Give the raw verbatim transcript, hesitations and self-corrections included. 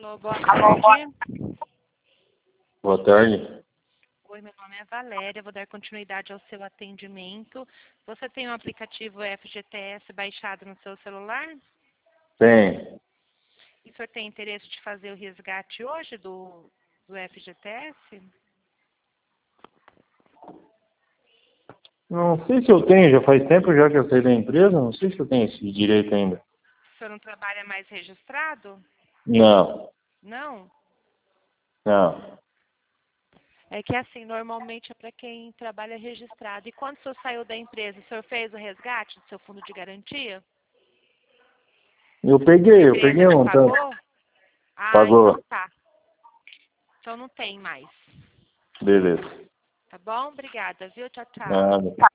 Alô, boa tarde. Boa tarde. Oi, meu nome é Valéria, vou dar continuidade ao seu atendimento. Você tem o aplicativo F G T S baixado no seu celular? Tem. E o senhor tem interesse de fazer o resgate hoje do, do F G T S? Não sei se eu tenho, já faz tempo já que eu saí da empresa, não sei se eu tenho esse direito ainda. O senhor não trabalha mais registrado? Não, Não? não. É que assim, normalmente é para quem trabalha registrado. E quando o senhor saiu da empresa, o senhor fez o resgate do seu fundo de garantia? Eu peguei, A eu peguei empresa um tanto. pagou? Ah, Pagou. então tá. Então não tem mais. Beleza. Tá bom? Obrigada, viu? Tchau, tchau. Nada.